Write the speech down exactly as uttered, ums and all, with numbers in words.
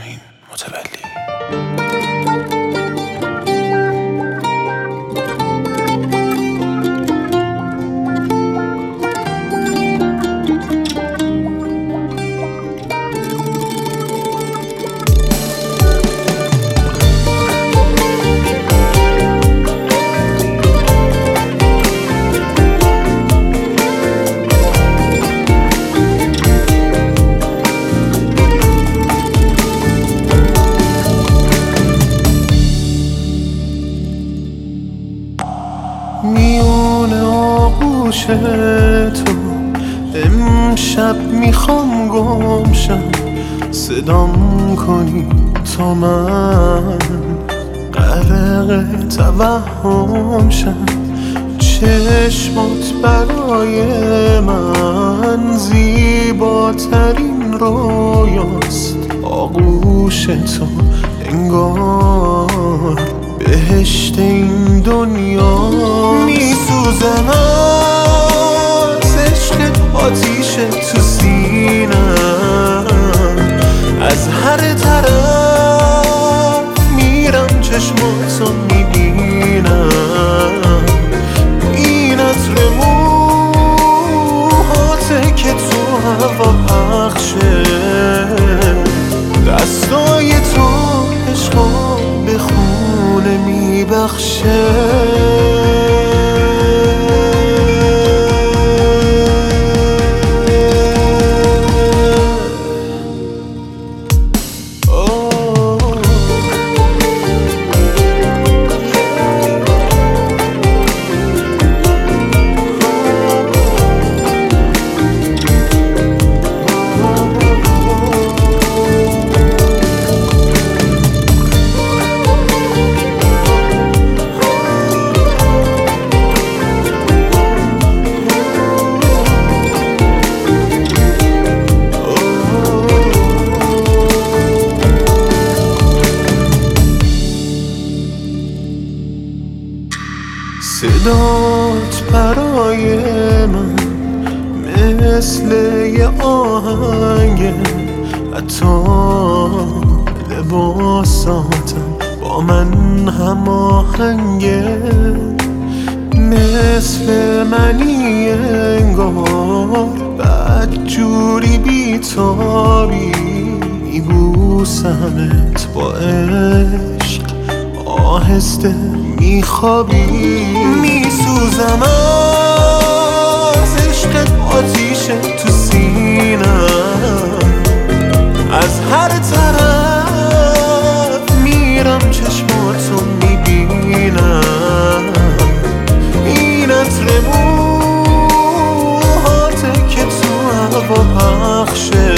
شاهین متولی. میون آغوش تو امشب میخوام گم شم، صدام کنی تا من غرق توهم شم. چشمات برای من زیباترین رویاست، آغوش تو انگار بهشت این دنیا. میسوزم از عشق آتیش تو سینم، از هر طرف میرم چشماتو میبینم. این عطر موهاته که تو هوا پخشه، دستای تو عشقا به خونه میبخشه. صدات برای من مثل یه آهنگه، حتی لباساتم با من هم آهنگه. مثل منی انگار بدجوری بیتابی، میبوسمت با عشق آهسته میخوابی. میسوزم از عشق آتیش تو سینم، از هر طرف میرم چشماتو میبینم. این عطر موهاته که تو هوا پخشه،